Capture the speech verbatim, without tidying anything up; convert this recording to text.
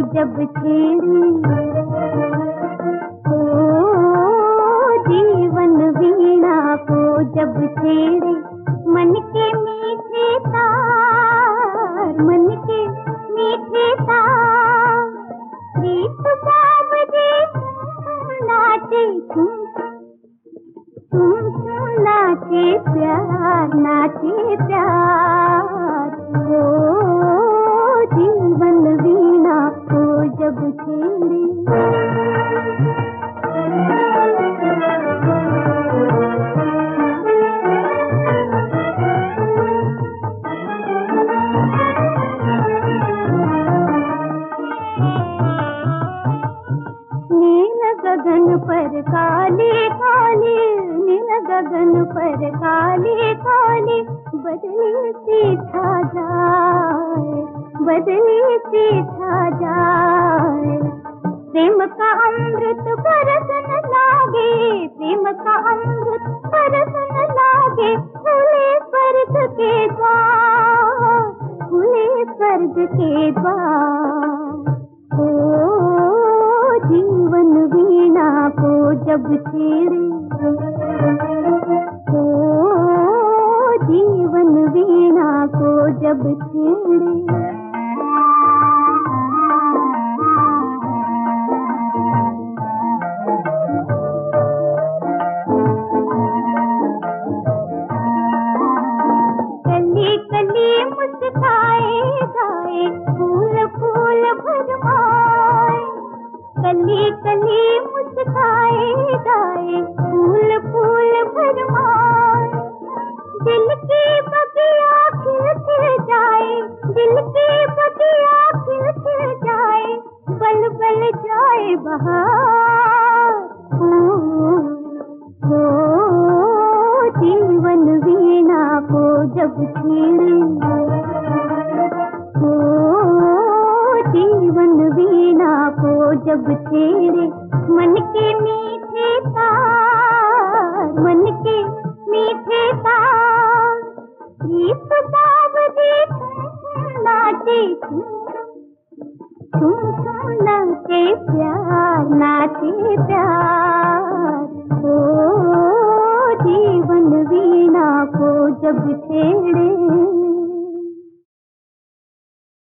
जब छेड़े, ओ जीवन वीणा को जब छेड़े, मन के मीठे तार, मन के मीठे तार, प्रीत बावजे नाचे तुम, तुम नाचे प्यार, नाचे प्यार, ओ जीवन वीणा को जब छेड़े। गगन पर काले काले, नील गगन पर काले काले, बदले से छा जाए, बदले से छा जाए, प्रेम का अमृत बरसन लागे, प्रेम का अमृत बरसन लागे, खुले स्वर्ग के द्वार, खुले स्वर्ग के द्वार, ओ जीवन वीणा को जब छेड़े, ओ जीवन वीणा को जब छेड़े। कली कली मुस्काए जाए, फूल फूल भरमाए, कली कली मुस्काए जाए, फूल फूल भरमाए, दिल की बगिया खिल खिल जाए, दिल की बगिया खिल खिल जाए, बल बल जाए बहार, ओ, ओ जीवन वीणा को जब छेड़े, ओ जीवन वीणा को जब छेड़े, मन के मीठे तार, मन के मीठे तार, प्रीत बावजे नाचे तुम, तुम नाचे प्यार, नाचे प्यार, ओ जीवन वीणा को जब छेड़े।